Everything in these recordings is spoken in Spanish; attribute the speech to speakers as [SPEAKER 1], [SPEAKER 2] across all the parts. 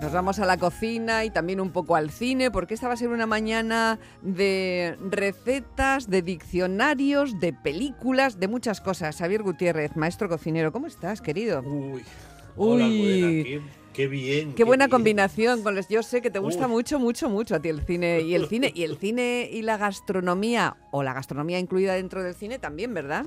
[SPEAKER 1] Nos vamos a la cocina y también un poco al cine, porque esta va a ser una mañana de recetas, de diccionarios, de películas, de muchas cosas. Xavier Gutiérrez, maestro cocinero, ¿cómo estás, querido?
[SPEAKER 2] Hola, Almudena, qué bien.
[SPEAKER 1] Qué buena
[SPEAKER 2] bien.
[SPEAKER 1] combinación. Yo sé que te gusta mucho a ti el cine. Y el cine y la gastronomía, o la gastronomía incluida dentro del cine también, ¿verdad?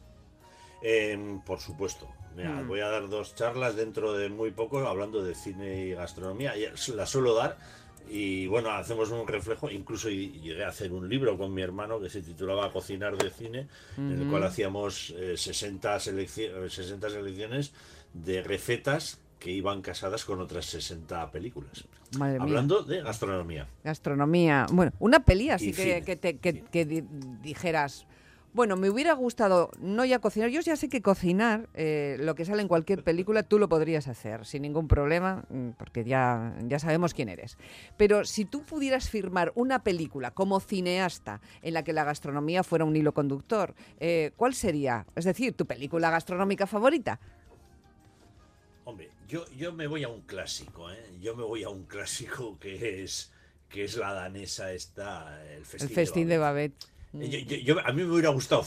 [SPEAKER 2] Por supuesto. Mira, voy a dar 2 charlas dentro de muy poco hablando de cine y gastronomía. Las suelo dar y bueno, hacemos un reflejo. Incluso llegué a hacer un libro con mi hermano que se titulaba Cocinar de cine, en el cual hacíamos 60 selecciones de recetas que iban casadas con otras 60 películas.
[SPEAKER 1] Madre
[SPEAKER 2] hablando
[SPEAKER 1] mía.
[SPEAKER 2] de gastronomía.
[SPEAKER 1] Gastronomía. Bueno, una peli así
[SPEAKER 2] Y
[SPEAKER 1] que dijeras... Bueno, me hubiera gustado no ya cocinar. Yo ya sé que cocinar, lo que sale en cualquier película, tú lo podrías hacer sin ningún problema, porque ya sabemos quién eres. Pero si tú pudieras firmar una película como cineasta en la que la gastronomía fuera un hilo conductor, ¿cuál sería? Es decir, ¿tu película gastronómica favorita?
[SPEAKER 2] Hombre, yo me voy a un clásico, ¿eh? Yo me voy a un clásico que es la danesa esta, el
[SPEAKER 1] Festín de Babette.
[SPEAKER 2] A mí me hubiera gustado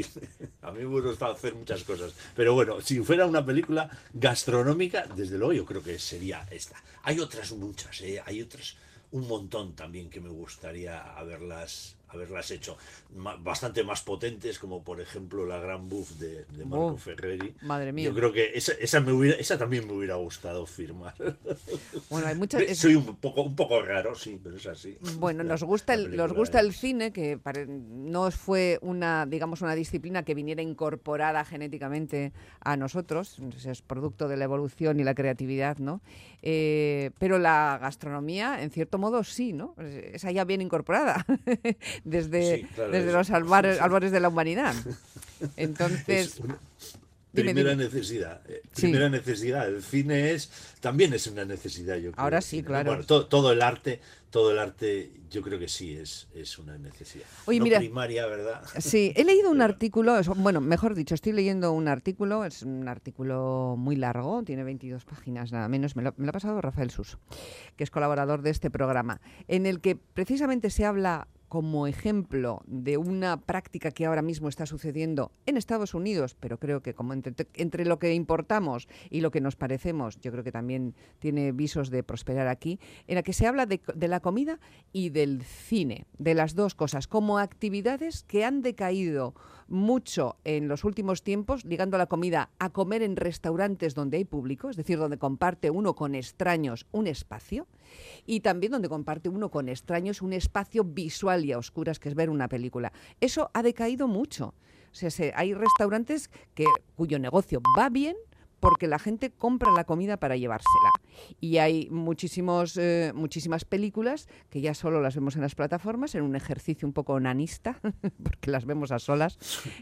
[SPEAKER 2] hacer muchas cosas, pero bueno, si fuera una película gastronómica, desde luego yo creo que sería esta. Hay otras muchas, hay otras un montón también que me gustaría haberlas hecho, bastante más potentes, como por ejemplo La Gran Buff de Marco Ferreri.
[SPEAKER 1] Madre mía.
[SPEAKER 2] Yo creo que esa también me hubiera gustado firmar.
[SPEAKER 1] Bueno, hay muchas...
[SPEAKER 2] Soy un poco raro, sí, pero es así.
[SPEAKER 1] Bueno, nos gusta el cine, que no fue una disciplina que viniera incorporada genéticamente a nosotros, es producto de la evolución y la creatividad, ¿no? Pero la gastronomía, en cierto modo, sí, ¿no? Esa ya bien incorporada. Desde los albores de la humanidad. Entonces...
[SPEAKER 2] Primera necesidad. Primera necesidad. El cine también es una necesidad, yo creo.
[SPEAKER 1] Ahora sí, claro.
[SPEAKER 2] Bueno, todo el arte, yo creo que sí es una necesidad.
[SPEAKER 1] Oye,
[SPEAKER 2] no
[SPEAKER 1] mira,
[SPEAKER 2] primaria, ¿verdad?
[SPEAKER 1] Sí, he leído un artículo, bueno, mejor dicho, estoy leyendo un artículo, es un artículo muy largo, tiene 22 páginas nada menos, me lo ha pasado Rafael Suso, que es colaborador de este programa, en el que precisamente se habla como ejemplo de una práctica que ahora mismo está sucediendo en Estados Unidos, pero creo que como entre lo que importamos y lo que nos parecemos, yo creo que también tiene visos de prosperar aquí, en la que se habla de la comida y del cine, de las dos cosas, como actividades que han decaído mucho en los últimos tiempos, ligando a la comida a comer en restaurantes donde hay público, es decir, donde comparte uno con extraños un espacio, y también donde comparte uno con extraños un espacio visual y a oscuras, que es ver una película. Eso ha decaído mucho. O sea, hay restaurantes cuyo negocio va bien porque la gente compra la comida para llevársela. Y hay muchísimas películas que ya solo las vemos en las plataformas, en un ejercicio un poco onanista, porque las vemos a solas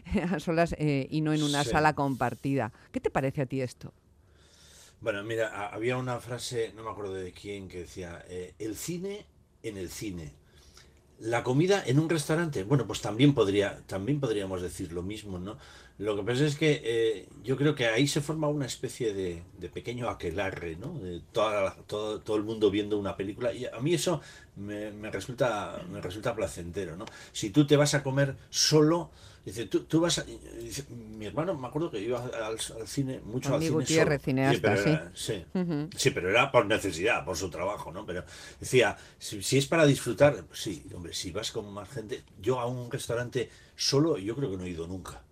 [SPEAKER 1] y no en una sala compartida. ¿Qué te parece a ti esto?
[SPEAKER 2] Bueno, mira, había una frase, no me acuerdo de quién, que decía, el cine en el cine. La comida en un restaurante, bueno, pues también podríamos decir lo mismo, ¿no? Lo que pasa es que yo creo que ahí se forma una especie de pequeño aquelarre, ¿no? De todo el mundo viendo una película, y a mí eso me resulta placentero, ¿no? Si tú te vas a comer solo, dice, tú vas a... Dice, mi hermano, me acuerdo que iba al cine, mucho al cine
[SPEAKER 1] Gutiérrez,
[SPEAKER 2] solo.
[SPEAKER 1] cineasta,
[SPEAKER 2] Sí, pero era por necesidad, por su trabajo, ¿no? Pero decía, si es para disfrutar, pues sí, hombre, si vas con más gente, yo a un restaurante solo, yo creo que no he ido nunca.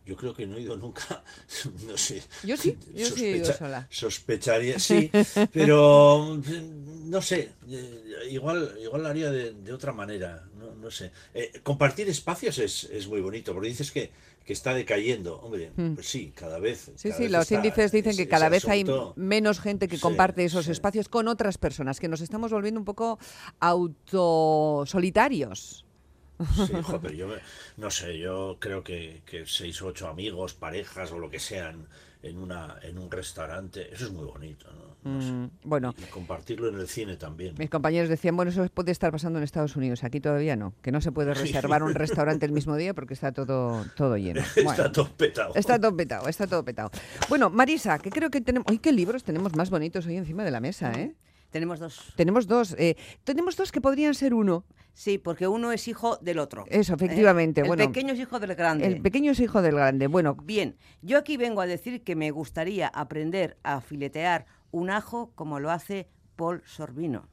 [SPEAKER 2] No sé.
[SPEAKER 1] Yo sí he ido sola.
[SPEAKER 2] Sospecharía, sí, pero no sé, igual lo haría de otra manera, no sé. Compartir espacios es muy bonito, porque dices que está decayendo. Hombre, pues sí, cada vez.
[SPEAKER 1] Sí, los índices dicen que cada vez hay menos gente que comparte esos espacios con otras personas, que nos estamos volviendo un poco autosolitarios.
[SPEAKER 2] Sí, joder, no sé, yo creo que 6 o 8 amigos, parejas o lo que sean en un restaurante, eso es muy bonito, ¿no? No sé.
[SPEAKER 1] Bueno,
[SPEAKER 2] y compartirlo en el cine también.
[SPEAKER 1] Mis compañeros decían, bueno, eso puede estar pasando en Estados Unidos, aquí todavía no, que no se puede reservar un restaurante el mismo día porque está todo lleno. Bueno,
[SPEAKER 2] está todo petado.
[SPEAKER 1] Está todo petado. Bueno, Marisa, que creo que tenemos... ¡Ay, qué libros tenemos más bonitos hoy encima de la mesa, eh!
[SPEAKER 3] Tenemos dos.
[SPEAKER 1] Tenemos dos que podrían ser uno.
[SPEAKER 3] Sí, porque uno es hijo del otro.
[SPEAKER 1] Eso, efectivamente.
[SPEAKER 3] El
[SPEAKER 1] bueno,
[SPEAKER 3] pequeño es hijo del grande.
[SPEAKER 1] El pequeño es hijo del grande. Bueno,
[SPEAKER 3] bien, yo aquí vengo a decir que me gustaría aprender a filetear un ajo como lo hace Paul Sorvino.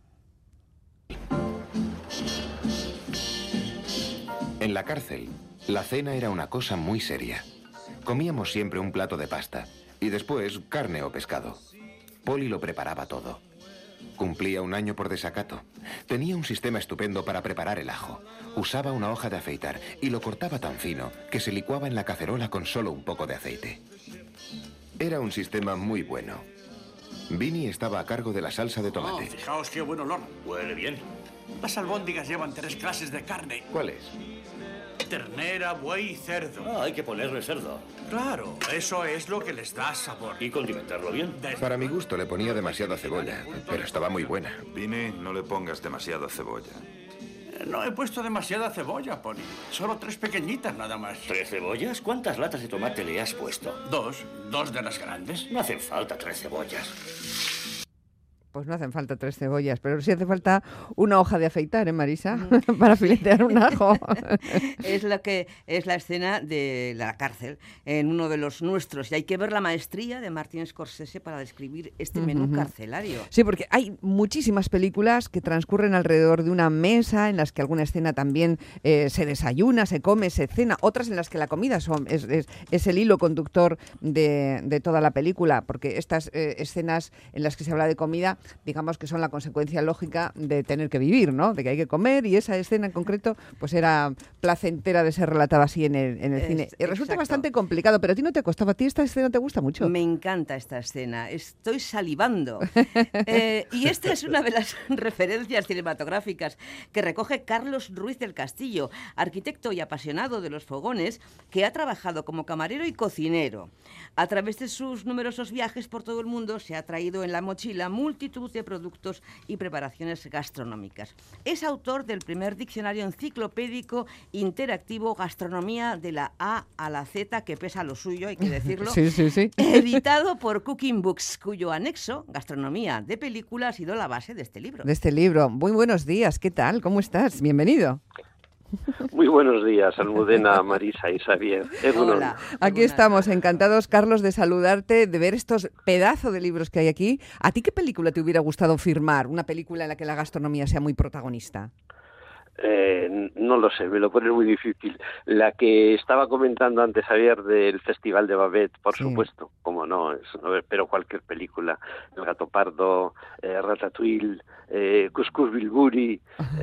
[SPEAKER 4] En la cárcel, la cena era una cosa muy seria. Comíamos siempre un plato de pasta y después carne o pescado. Poli lo preparaba todo. Cumplía 1 año por desacato. Tenía un sistema estupendo para preparar el ajo. Usaba una hoja de afeitar y lo cortaba tan fino que se licuaba en la cacerola con solo un poco de aceite. Era un sistema muy bueno. Vinny estaba a cargo de la salsa de tomate.
[SPEAKER 5] Fijaos qué buen olor.
[SPEAKER 6] Huele bien.
[SPEAKER 5] Las albóndigas llevan 3 clases de carne.
[SPEAKER 4] ¿Cuáles?
[SPEAKER 5] Ternera, buey y cerdo.
[SPEAKER 6] Ah, hay que ponerle cerdo.
[SPEAKER 5] Claro, eso es lo que les da sabor.
[SPEAKER 6] Y condimentarlo bien.
[SPEAKER 4] Para mi gusto le ponía demasiada cebolla, pero estaba muy buena.
[SPEAKER 7] Vinny, no le pongas demasiada cebolla.
[SPEAKER 5] No he puesto demasiada cebolla, Poli. Solo 3 pequeñitas nada más.
[SPEAKER 6] ¿3 cebollas? ¿Cuántas latas de tomate le has puesto?
[SPEAKER 5] 2 de las grandes.
[SPEAKER 6] No hacen falta 3 cebollas.
[SPEAKER 1] pues no hacen falta 3 cebollas, pero sí hace falta una hoja de afeitar, Marisa? Para filetear un ajo.
[SPEAKER 3] Es lo que es la escena de la cárcel, en uno de los nuestros. Y hay que ver la maestría de Martin Scorsese para describir este menú carcelario.
[SPEAKER 1] Sí, porque hay muchísimas películas que transcurren alrededor de una mesa, en las que alguna escena también se desayuna, se come, se cena, otras en las que la comida es el hilo conductor de toda la película, porque estas escenas en las que se habla de comida, digamos que son la consecuencia lógica de tener que vivir, ¿no? De que hay que comer, y esa escena en concreto pues era placentera de ser relatada así en el cine. Y resulta bastante complicado, pero a ti no te costaba. ¿A ti esta escena te gusta mucho?
[SPEAKER 3] Me encanta esta escena, estoy salivando. Y esta es una de las referencias cinematográficas que recoge Carlos Ruiz del Castillo, arquitecto y apasionado de los fogones, que ha trabajado como camarero y cocinero. A través de sus numerosos viajes por todo el mundo se ha traído en la mochila multitud de productos y preparaciones gastronómicas. Es autor del primer diccionario enciclopédico interactivo Gastronomía de la A a la Z, que pesa lo suyo, hay que decirlo,
[SPEAKER 1] sí.
[SPEAKER 3] editado por Cooking Books, cuyo anexo, Gastronomía de película, ha sido la base de este libro.
[SPEAKER 1] De este libro. Muy buenos días, ¿qué tal? ¿Cómo estás? Bienvenido.
[SPEAKER 8] Muy buenos días, Almudena, Marisa y Xavier.
[SPEAKER 3] Hola.
[SPEAKER 1] Aquí estamos, encantados, Carlos, de saludarte, de ver estos pedazos de libros que hay aquí. ¿A ti qué película te hubiera gustado firmar? ¿Una película en la que la gastronomía sea muy protagonista?
[SPEAKER 8] No lo sé, me lo pone muy difícil. La que estaba comentando antes, Javier, del Festival de Babette, por supuesto, como no, pero cualquier película, El Gato Pardo, Ratatouille, Cuscús Bilburi,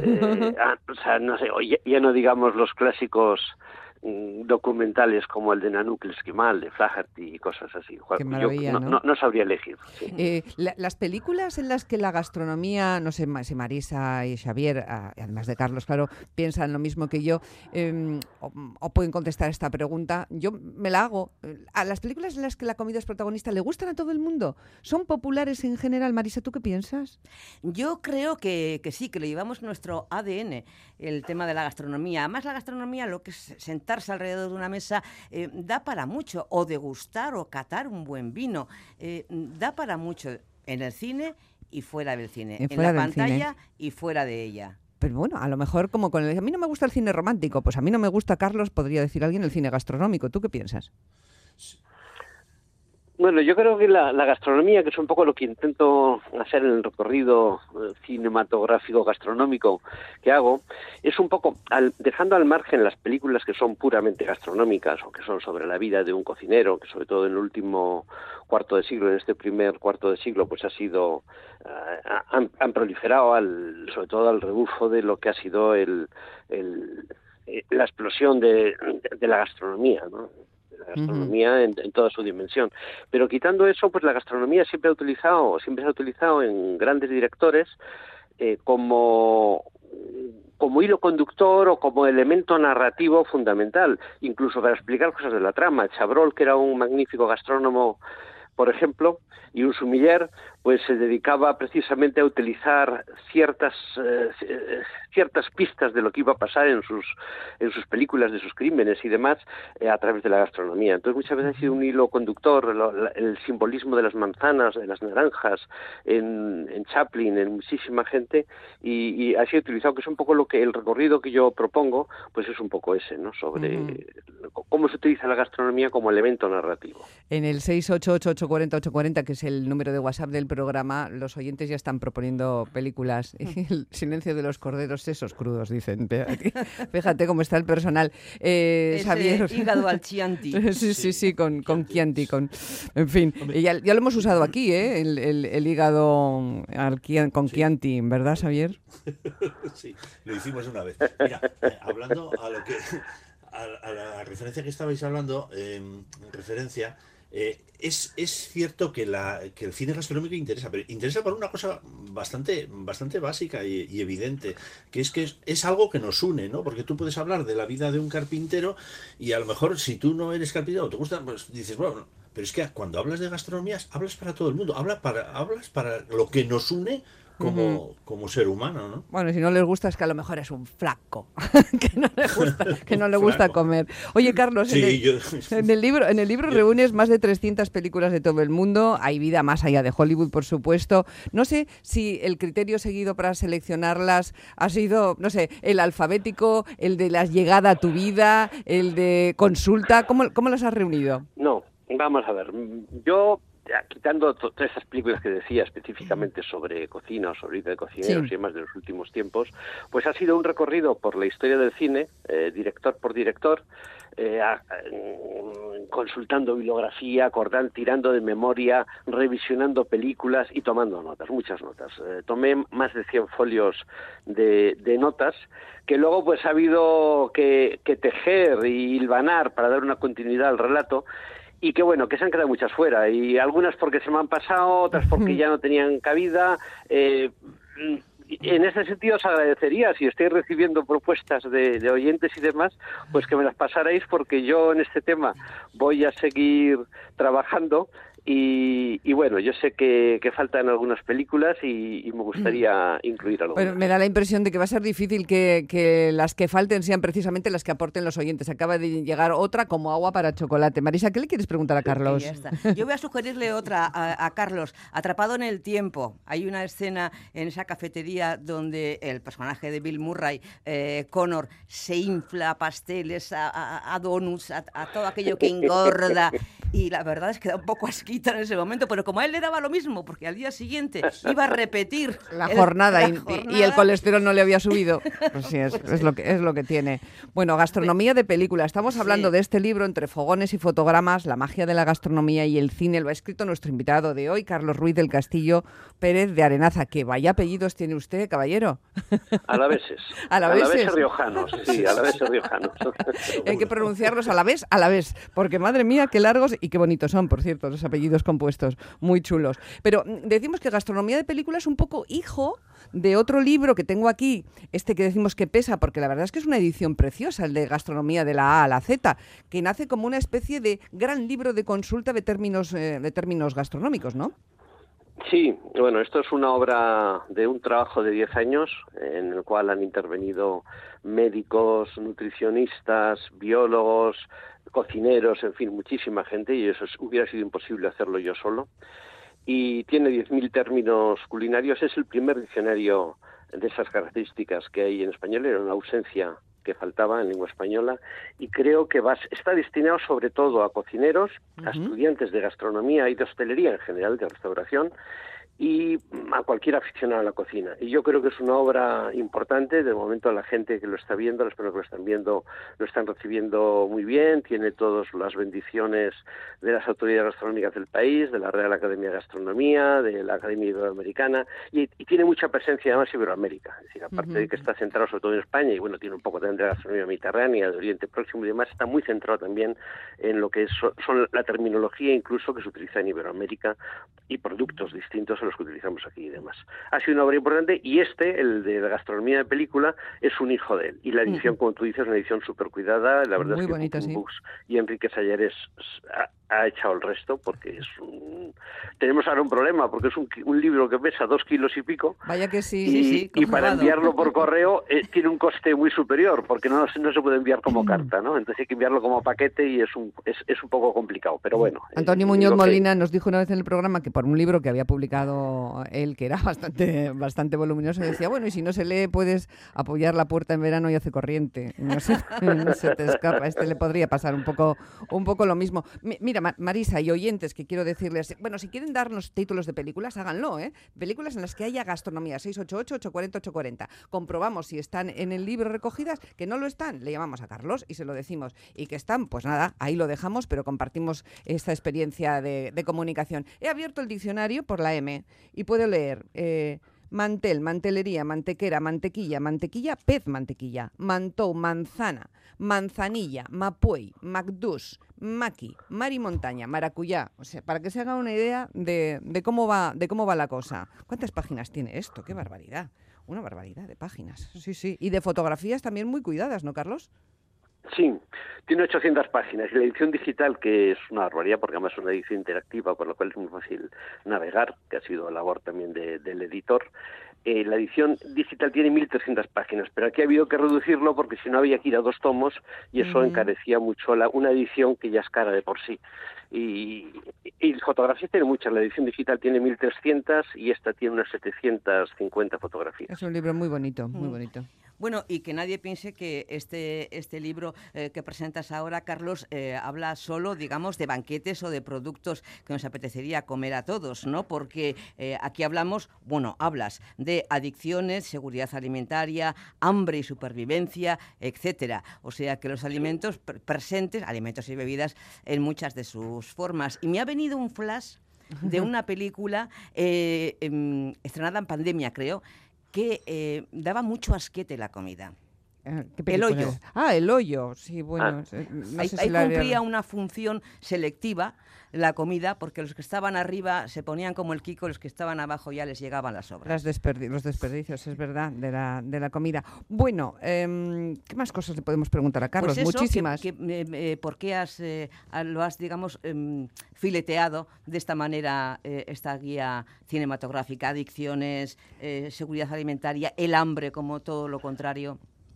[SPEAKER 8] o sea, no sé, ya no digamos los clásicos documentales como el de Nanook el Esquimal, de Flaherty y cosas así.
[SPEAKER 1] Qué maravilla,
[SPEAKER 8] yo no sabría elegir. Sí.
[SPEAKER 1] Las películas en las que la gastronomía, no sé si Marisa y Xavier, además de Carlos, claro, piensan lo mismo que yo, o pueden contestar esta pregunta, yo me la hago. ¿A las películas en las que la comida es protagonista le gustan a todo el mundo? ¿Son populares en general? Marisa, ¿tú qué piensas?
[SPEAKER 3] Yo creo que sí, que lo llevamos en nuestro ADN, el tema de la gastronomía. Además, la gastronomía, lo que es sentarse alrededor de una mesa, da para mucho, o degustar o catar un buen vino, da para mucho en el cine y fuera del cine, en la pantalla y fuera de ella.
[SPEAKER 1] Pero bueno, a lo mejor como con a mí no me gusta el cine romántico, pues a mí no me gusta, Carlos, podría decir alguien, el cine gastronómico. ¿Tú qué piensas?
[SPEAKER 8] Bueno, yo creo que la gastronomía, que es un poco lo que intento hacer en el recorrido cinematográfico gastronómico que hago, es un poco, dejando al margen las películas que son puramente gastronómicas o que son sobre la vida de un cocinero, que sobre todo en el último cuarto de siglo, en este primer cuarto de siglo, pues ha sido, han proliferado sobre todo al rebufo de lo que ha sido la explosión de la gastronomía, ¿no? La gastronomía en toda su dimensión. Pero quitando eso, pues la gastronomía siempre se ha utilizado en grandes directores como hilo conductor o como elemento narrativo fundamental, incluso para explicar cosas de la trama. Chabrol, que era un magnífico gastrónomo, por ejemplo, y un sumiller, pues se dedicaba precisamente a utilizar ciertas pistas de lo que iba a pasar en sus películas, de sus crímenes y demás, a través de la gastronomía. Entonces muchas veces ha sido un hilo conductor el simbolismo de las manzanas, de las naranjas, en Chaplin, en muchísima gente, y ha sido utilizado, que es un poco lo que el recorrido que yo propongo, pues es un poco ese, ¿no? Sobre cómo se utiliza la gastronomía como elemento narrativo.
[SPEAKER 1] En el 688-840-840, que es el número de WhatsApp del programa, los oyentes ya están proponiendo películas. El silencio de los corderos, esos crudos, dicen. Fíjate cómo está el personal. Xavier.
[SPEAKER 3] Hígado al Chianti.
[SPEAKER 1] Sí, con Chianti. En fin, ya lo hemos usado aquí, ¿eh? El hígado con Chianti, ¿verdad, Xavier?
[SPEAKER 2] Sí, lo hicimos una vez. Mira, hablando a la referencia que estabais hablando, es cierto que el cine gastronómico interesa, pero interesa por una cosa bastante básica y evidente, que es algo que nos une, ¿no? Porque tú puedes hablar de la vida de un carpintero y a lo mejor si tú no eres carpintero o te gusta, pues dices, bueno, pero es que cuando hablas de gastronomía hablas para todo el mundo, hablas para lo que nos une como ser humano, ¿no?
[SPEAKER 1] Bueno, si no les gusta es que a lo mejor es un flaco, que no le gusta comer. Oye, Carlos, en el libro reúnes más de 300 películas de todo el mundo, hay vida más allá de Hollywood, por supuesto. No sé si el criterio seguido para seleccionarlas ha sido, no sé, el alfabético, el de la llegada a tu vida, el de consulta, ¿cómo las has reunido?
[SPEAKER 8] No, vamos a ver, yo... quitando todas esas películas que decía específicamente sobre cocina o sobre vida de cocineros y demás de los últimos tiempos, pues ha sido un recorrido por la historia del cine, director por director, consultando bibliografía, tirando de memoria, revisionando películas y tomando notas, muchas notas. Tomé más de 100 folios de notas que luego pues ha habido que tejer y hilvanar para dar una continuidad al relato. Y que bueno, que se han quedado muchas fuera, y algunas porque se me han pasado, otras porque ya no tenían cabida. En ese sentido os agradecería, si estáis recibiendo propuestas de oyentes y demás, pues que me las pasarais, porque yo en este tema voy a seguir trabajando. Y bueno, yo sé que faltan algunas películas y me gustaría incluir algunas.
[SPEAKER 1] Bueno, me da la impresión de que va a ser difícil que las que falten sean precisamente las que aporten los oyentes. Acaba de llegar otra como agua para chocolate. Marisa, ¿qué le quieres preguntar a Carlos?
[SPEAKER 3] Sí, ya está. Yo voy a sugerirle otra a Carlos. Atrapado en el tiempo. Hay una escena en esa cafetería donde el personaje de Bill Murray, Connor, se infla a pasteles, a donuts, a todo aquello que engorda. Y la verdad es que da un poco asquito en ese momento, pero como a él le daba lo mismo, porque al día siguiente iba a repetir
[SPEAKER 1] la jornada y el colesterol no le había subido. Pues sí, es lo que tiene. Bueno, gastronomía de película. Estamos hablando de este libro, Entre fogones y fotogramas, la magia de la gastronomía y el cine. Lo ha escrito nuestro invitado de hoy, Carlos Ruiz del Castillo Pérez de Arenaza. ¿Qué vaya apellidos tiene usted, caballero?
[SPEAKER 8] Alaveses.
[SPEAKER 1] Alaveses
[SPEAKER 8] riojanos, sí, alaveses riojanos.
[SPEAKER 1] Hay que pronunciarlos a la vez, porque madre mía, qué largos y qué bonitos son, por cierto, los apellidos compuestos, muy chulos. Pero decimos que gastronomía de película es un poco hijo de otro libro que tengo aquí, que decimos que pesa, porque la verdad es que es una edición preciosa, el de gastronomía de la A a la Z, que nace como una especie de gran libro de consulta de términos gastronómicos, ¿no?
[SPEAKER 8] Sí, bueno, esto es una obra de un trabajo de 10 años en el cual han intervenido médicos, nutricionistas, biólogos, cocineros, en fin, muchísima gente, y eso hubiera sido imposible hacerlo yo solo. Y tiene 10.000 términos culinarios, es el primer diccionario de esas características que hay en español, era una ausencia que faltaba en lengua española, y creo que está destinado sobre todo a cocineros, a estudiantes de gastronomía y de hostelería en general, de restauración, y a cualquier aficionado a la cocina. Y yo creo que es una obra importante. De momento la gente que lo está viendo, las personas que lo están viendo, lo están recibiendo muy bien, tiene todas las bendiciones de las autoridades gastronómicas del país, de la Real Academia de Gastronomía, de la Academia Iberoamericana, y tiene mucha presencia además Iberoamérica. Es decir, aparte de que está centrado sobre todo en España, y bueno, tiene un poco también de gastronomía mediterránea, de Oriente Próximo y demás, está muy centrado también en lo que son la terminología incluso que se utiliza en Iberoamérica y productos distintos a los que utilizamos aquí y demás. Ha sido una obra importante y el de la gastronomía de película, es un hijo de él. Y la edición, como tú dices, es una edición súper cuidada. La verdad
[SPEAKER 1] muy
[SPEAKER 8] es que
[SPEAKER 1] bonita, sí.
[SPEAKER 8] Books y Enrique Sayares ha echado el resto, porque tenemos ahora un problema, porque es un libro que pesa 2 kilos y pico.
[SPEAKER 1] Vaya que sí.
[SPEAKER 8] Y para enviarlo por correo tiene un coste muy superior, porque no se puede enviar como carta, ¿no? Entonces hay que enviarlo como paquete y es un poco complicado, pero bueno.
[SPEAKER 1] Antonio Muñoz Molina nos dijo una vez en el programa que por un libro que había publicado él, que era bastante voluminoso, decía, bueno, y si no se lee puedes apoyar la puerta en verano y hace corriente. No se te escapa. A le podría pasar un poco lo mismo. Mira, Marisa y oyentes, que quiero decirles, bueno, si quieren darnos títulos de películas, háganlo, ¿eh? Películas en las que haya gastronomía, 688-840-840. Comprobamos si están en el libro recogidas, que no lo están, le llamamos a Carlos y se lo decimos. Y que están, pues nada, ahí lo dejamos, pero compartimos esta experiencia de comunicación. He abierto el diccionario por la M y puedo leer... mantel, mantelería, mantequera, mantequilla, mantequilla, pez mantequilla, mantou, manzana, manzanilla, mapuey, macdús, maqui, mar y montaña, maracuyá. O sea, para que se haga una idea de cómo va la cosa. ¿Cuántas páginas tiene esto? ¡Qué barbaridad! Una barbaridad de páginas. Sí. Y de fotografías también muy cuidadas, ¿no, Carlos?
[SPEAKER 8] Sí, tiene 800 páginas y la edición digital, que es una barbaridad porque además es una edición interactiva, por lo cual es muy fácil navegar, que ha sido labor también del editor. La edición digital tiene 1.300 páginas, pero aquí ha habido que reducirlo porque si no había que ir a 2 tomos y eso encarecía mucho una edición que ya es cara de por sí. Y fotografías tiene muchas, la edición digital tiene 1.300 y esta tiene unas 750 fotografías.
[SPEAKER 1] Es un libro muy bonito, muy bonito.
[SPEAKER 3] Bueno, y que nadie piense que este libro que presentas ahora, Carlos, habla solo, digamos, de banquetes o de productos que nos apetecería comer a todos, ¿no? Porque aquí hablas de adicciones, seguridad alimentaria, hambre y supervivencia, etcétera. O sea que los alimentos presentes, alimentos y bebidas, en muchas de sus formas. Y me ha venido un flash de una película estrenada en pandemia, creo, que daba mucho asquete la comida. El Hoyo.
[SPEAKER 1] El Hoyo, sí, bueno. No sé
[SPEAKER 3] ahí cumplía una función selectiva la comida, porque los que estaban arriba se ponían como el Kiko, los que estaban abajo ya les llegaban las sobras.
[SPEAKER 1] Los desperdicios, es verdad, de la comida. Bueno, ¿qué más cosas le podemos preguntar a Carlos?
[SPEAKER 3] Pues eso,
[SPEAKER 1] muchísimas.
[SPEAKER 3] ¿Por qué lo has, digamos, fileteado de esta manera esta guía cinematográfica? Adicciones, seguridad alimentaria, el hambre, como todo lo contrario.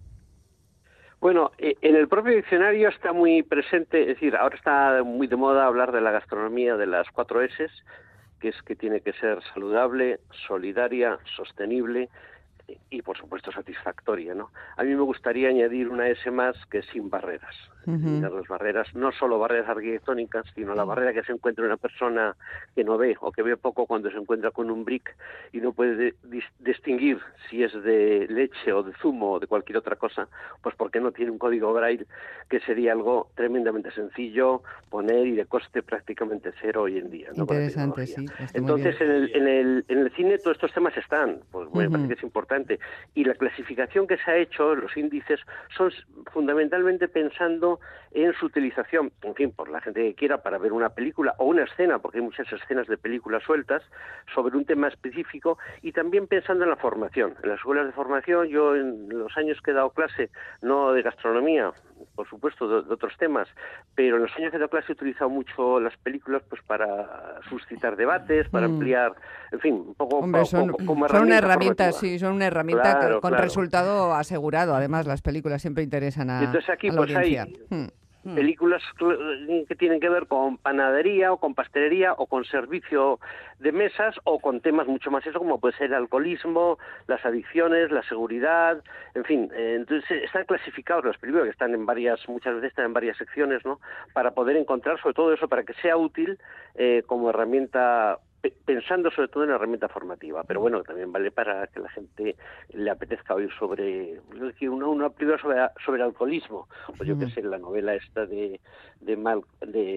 [SPEAKER 8] Bueno, en el propio diccionario está muy presente, es decir, ahora está muy de moda hablar de la gastronomía de las 4 S, que es que tiene que ser saludable, solidaria, sostenible y, por supuesto, satisfactoria, ¿no? A mí me gustaría añadir una S más, que es sin barreras. Las barreras, no solo barreras arquitectónicas, sino la barrera que se encuentra una persona que no ve o que ve poco cuando se encuentra con un brick y no puede distinguir si es de leche o de zumo o de cualquier otra cosa, pues porque no tiene un código Braille, que sería algo tremendamente sencillo poner y de coste prácticamente cero hoy en día, ¿no?
[SPEAKER 1] Interesante, sí.
[SPEAKER 8] Entonces, en el cine todos estos temas están, pues me parece que es importante. Y la clasificación que se ha hecho, los índices, son fundamentalmente pensando en su utilización, en fin, por la gente que quiera, para ver una película o una escena, porque hay muchas escenas de películas sueltas, sobre un tema específico, y también pensando en la formación. En las escuelas de formación, yo en los años que he dado clase, no de gastronomía, por supuesto, de otros temas, pero en los años que he dado clase he utilizado mucho las películas pues para suscitar debates, para ampliar, en fin, un poco.
[SPEAKER 1] Hombre, son una herramienta, sí, son una herramienta
[SPEAKER 8] claro,
[SPEAKER 1] con resultado asegurado. Además, las películas siempre interesan a,
[SPEAKER 8] entonces aquí,
[SPEAKER 1] a la
[SPEAKER 8] pues
[SPEAKER 1] audiencia.
[SPEAKER 8] Hay películas que tienen que ver con panadería o con pastelería o con servicio de mesas o con temas mucho más eso, como puede ser el alcoholismo, las adicciones, la seguridad, en fin. Entonces están clasificados las películas, que están muchas veces están en varias secciones, ¿no? Para poder encontrar sobre todo eso, para que sea útil como herramienta, pensando sobre todo en la herramienta formativa, pero bueno, también vale para que la gente le apetezca oír sobre una película sobre alcoholismo, pues yo que sé, la novela esta de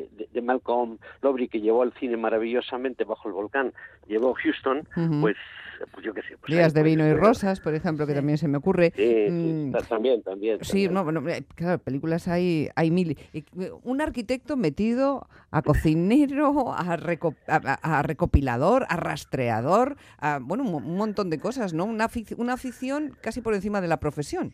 [SPEAKER 8] Malcolm Lowry, que llevó al cine maravillosamente Bajo el volcán, llevó Houston, pues pues yo qué sé. Pues
[SPEAKER 1] Días
[SPEAKER 8] ahí
[SPEAKER 1] de
[SPEAKER 8] puedes
[SPEAKER 1] vino y
[SPEAKER 8] ver.
[SPEAKER 1] rosas, por ejemplo, que también se me ocurre.
[SPEAKER 8] Sí, también.
[SPEAKER 1] Sí, no, bueno, claro, películas hay mil. Un arquitecto metido a cocinero, a recopilador, a rastreador, bueno, un montón de cosas, ¿no? Una afición casi por encima de la profesión.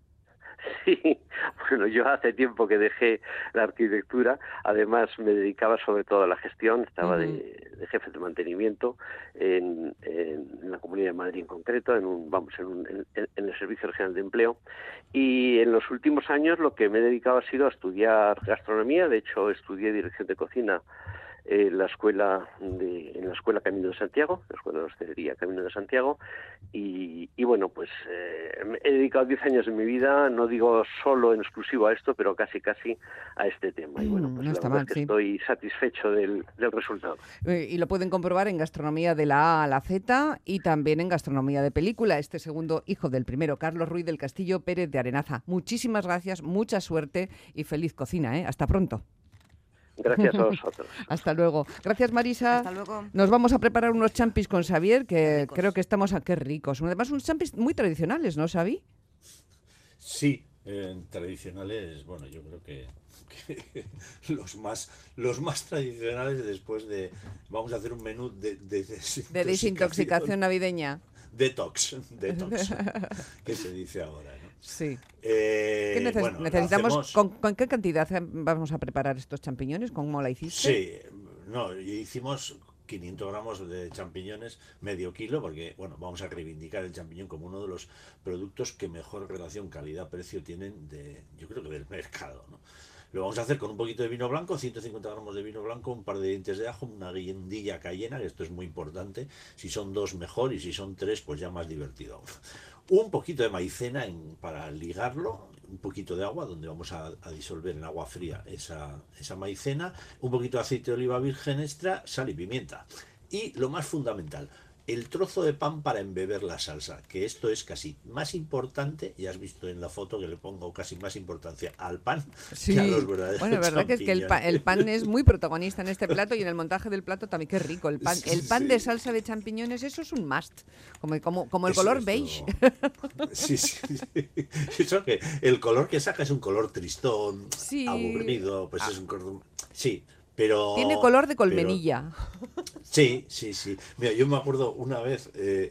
[SPEAKER 8] Sí, bueno, yo hace tiempo que dejé la arquitectura, además me dedicaba sobre todo a la gestión, estaba de jefe de mantenimiento en la Comunidad de Madrid en concreto, en el Servicio Regional de Empleo, y en los últimos años lo que me he dedicado ha sido a estudiar gastronomía. De hecho estudié dirección de cocina en la escuela Camino de Santiago, la escuela de hostelería Camino de Santiago, y bueno, pues he dedicado 10 años de mi vida, no digo solo en exclusivo a esto, pero casi a este tema. Y bueno, pues
[SPEAKER 1] no
[SPEAKER 8] la
[SPEAKER 1] está
[SPEAKER 8] verdad
[SPEAKER 1] mal,
[SPEAKER 8] es que
[SPEAKER 1] sí.
[SPEAKER 8] estoy satisfecho del resultado.
[SPEAKER 1] Y lo pueden comprobar en Gastronomía de la A a la Z y también en Gastronomía de Película, este segundo hijo del primero, Carlos Ruiz del Castillo Pérez de Arenaza. Muchísimas gracias, mucha suerte y feliz cocina, ¿eh? Hasta pronto.
[SPEAKER 8] Gracias a vosotros.
[SPEAKER 1] Hasta luego. Gracias, Marisa.
[SPEAKER 3] Hasta luego.
[SPEAKER 1] Nos vamos a preparar unos champis con Xavier, que
[SPEAKER 3] Qué
[SPEAKER 1] creo que estamos... Qué ricos. Además, unos champis muy tradicionales, ¿no, Xavi?
[SPEAKER 2] Sí, tradicionales, bueno, yo creo que los más tradicionales después de... Vamos a hacer un menú de
[SPEAKER 1] Desintoxicación navideña.
[SPEAKER 2] Detox, que se dice ahora, ¿no?
[SPEAKER 1] Sí.
[SPEAKER 2] Bueno,
[SPEAKER 1] necesitamos?
[SPEAKER 2] hacemos...
[SPEAKER 1] ¿Con qué cantidad vamos a preparar estos champiñones? ¿Cómo la hiciste?
[SPEAKER 2] Sí, no, hicimos 500 gramos de champiñones, medio kilo, porque bueno, vamos a reivindicar el champiñón como uno de los productos que mejor relación calidad-precio tienen yo creo que del mercado, ¿no? Lo vamos a hacer con un poquito de vino blanco, 150 gramos de vino blanco, un par de dientes de ajo, una guindilla cayena, que esto es muy importante. Si son 2 mejor y si son 3 pues ya más divertido. Un poquito de maicena para ligarlo, un poquito de agua, donde vamos a disolver en agua fría esa maicena, un poquito de aceite de oliva virgen extra, sal y pimienta. Y lo más fundamental, el trozo de pan para embeber la salsa, que esto es casi más importante, ya has visto en la foto que le pongo casi más importancia al pan
[SPEAKER 1] Sí.
[SPEAKER 2] que a los verdaderos
[SPEAKER 1] Bueno, es verdad que es que el pan es muy protagonista en este plato y en el montaje del plato también, qué rico. El pan
[SPEAKER 2] Sí.
[SPEAKER 1] de salsa de champiñones, eso es un must, como el
[SPEAKER 2] Eso,
[SPEAKER 1] color
[SPEAKER 2] esto-
[SPEAKER 1] beige.
[SPEAKER 2] Sí. Eso que el color que saca es un color tristón,
[SPEAKER 1] Sí.
[SPEAKER 2] aburrido, pues es un color... Sí, pero...
[SPEAKER 1] Tiene color de
[SPEAKER 2] pero-
[SPEAKER 1] colmenilla.
[SPEAKER 2] Sí. Mira, yo me acuerdo una vez,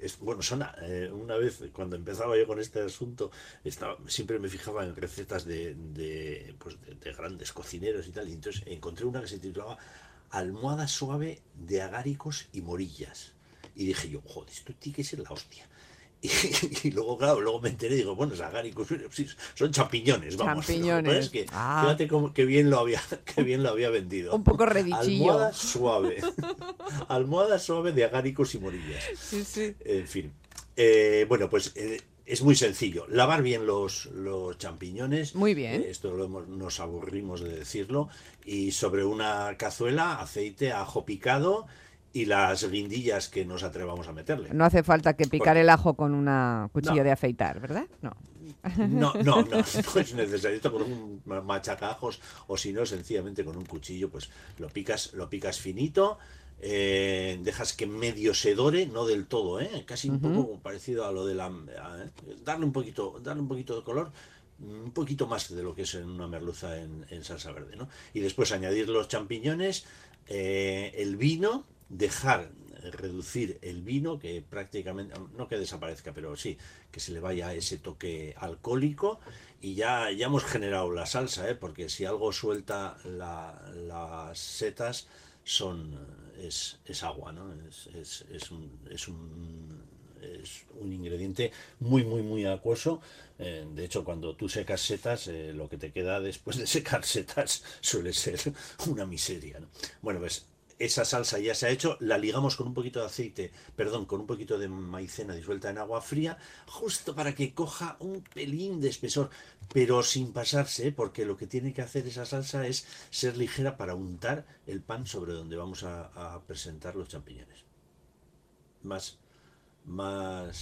[SPEAKER 2] una vez cuando empezaba yo con este asunto, siempre me fijaba en recetas de grandes cocineros y tal, y entonces encontré una que se titulaba Almohada suave de agáricos y morillas. Y dije yo, joder, esto tiene que ser la hostia. Y luego, claro, luego me enteré y digo, bueno, es agáricos, sí, son champiñones, vamos.
[SPEAKER 1] Champiñones.
[SPEAKER 2] Lo que pasa es que,
[SPEAKER 1] Ah.
[SPEAKER 2] fíjate qué bien lo había vendido.
[SPEAKER 1] Un poco redichillo.
[SPEAKER 2] Almohada suave de agáricos y morillas.
[SPEAKER 1] Sí.
[SPEAKER 2] En fin. Bueno, pues es muy sencillo. Lavar bien los champiñones.
[SPEAKER 1] Muy bien.
[SPEAKER 2] Esto nos aburrimos de decirlo. Y sobre una cazuela, aceite, ajo picado y las guindillas que nos atrevamos a meterle.
[SPEAKER 1] No hace falta que picar el ajo con una cuchilla
[SPEAKER 2] No.
[SPEAKER 1] de afeitar, ¿verdad? No.
[SPEAKER 2] No es necesario. Esto con un machacajos o si no, sencillamente con un cuchillo, pues lo picas finito, dejas que medio se dore, no del todo, casi un poco parecido a lo de darle un poquito de color, un poquito más de lo que es en una merluza en salsa verde, ¿no? Y después añadir los champiñones, el vino, dejar reducir el vino, que prácticamente, no que desaparezca, pero sí, que se le vaya ese toque alcohólico, y ya hemos generado la salsa, porque si algo suelta las setas es agua, ¿no? Es un ingrediente muy acuoso. De hecho, cuando tú secas setas, lo que te queda después de secar setas suele ser una miseria, ¿no? Bueno, pues esa salsa ya se ha hecho, la ligamos con un poquito de con un poquito de maicena disuelta en agua fría, justo para que coja un pelín de espesor, pero sin pasarse, porque lo que tiene que hacer esa salsa es ser ligera para untar el pan sobre donde vamos a presentar los champiñones. Más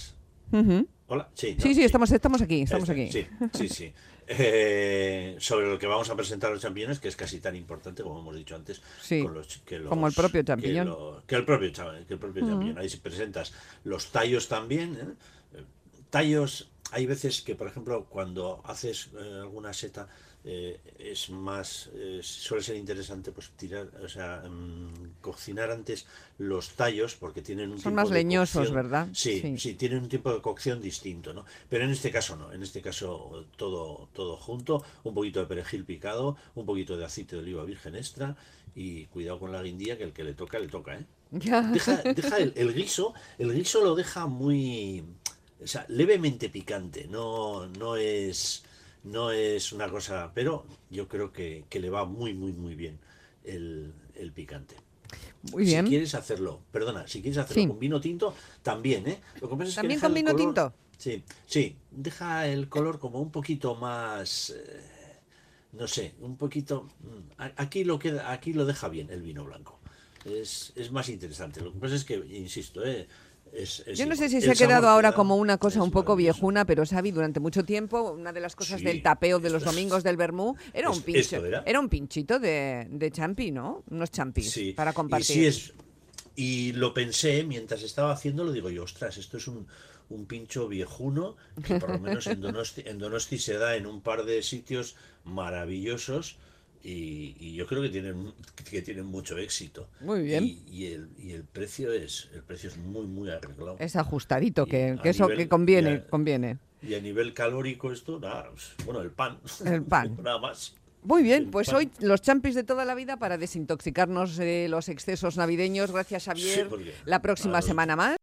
[SPEAKER 2] Hola, sí.
[SPEAKER 1] ¿no? Sí, estamos aquí, aquí.
[SPEAKER 2] Sí. Sobre lo que vamos a presentar los champiñones, que es casi tan importante, como hemos dicho antes,
[SPEAKER 1] como el propio champiñón.
[SPEAKER 2] Que el propio champiñón. Ahí presentas los tallos también. Tallos, hay veces que, por ejemplo, cuando haces alguna seta, es más, suele ser interesante pues cocinar antes los tallos, porque tienen un
[SPEAKER 1] Son más leñosos,
[SPEAKER 2] cocción,
[SPEAKER 1] ¿verdad?
[SPEAKER 2] Sí, tienen un tipo de cocción distinto, ¿no? Pero en este caso no, en este caso todo junto, un poquito de perejil picado, un poquito de aceite de oliva virgen extra, y cuidado con la guindilla, que el que le toca, ¿eh? Deja el guiso lo deja muy, levemente picante, no es una cosa, pero yo creo que le va muy bien el picante.
[SPEAKER 1] Muy bien.
[SPEAKER 2] Si quieres hacerlo con vino tinto, también, ¿eh? Lo que pasa es
[SPEAKER 1] ¿También
[SPEAKER 2] que
[SPEAKER 1] con vino tinto?
[SPEAKER 2] Sí, deja el color como un poquito más, no sé, un poquito. Aquí lo deja bien el vino blanco. Es más interesante. Lo que pasa es que, insisto, yo
[SPEAKER 1] no sé si se ha quedado ahora como una cosa un poco viejuna, pero Xavi, durante mucho tiempo, una de las cosas del tapeo de los domingos del vermú era un pincho. Era un pinchito de champi, ¿no? Unos champis para compartir.
[SPEAKER 2] Y lo pensé mientras estaba haciéndolo, digo yo, ostras, esto es un pincho viejuno que por lo menos en Donosti se da en un par de sitios maravillosos. Y yo creo que tienen mucho éxito.
[SPEAKER 1] Muy bien.
[SPEAKER 2] Y el precio es muy arreglado.
[SPEAKER 1] Es ajustadito, que eso que conviene.
[SPEAKER 2] Y a nivel calórico esto, nada, bueno, el pan. Nada más.
[SPEAKER 1] Muy bien, pues hoy los champis de toda la vida para desintoxicarnos de los excesos navideños. Gracias, Xavier. La próxima semana más.